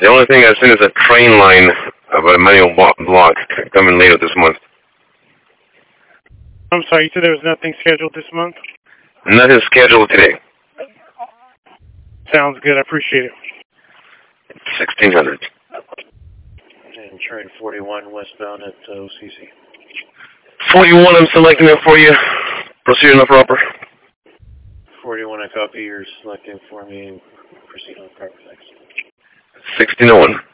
The only thing I've seen is a train line about a manual block coming later this month. I'm sorry, you said there was nothing scheduled this month? Nothing scheduled today. Sounds good. I appreciate it. 1600. And train 41 westbound at OCC. 41, I'm selecting it for you. Proceed on the proper. 41, I copy. You're selecting for me. Proceed on the proper. Thanks. 1601.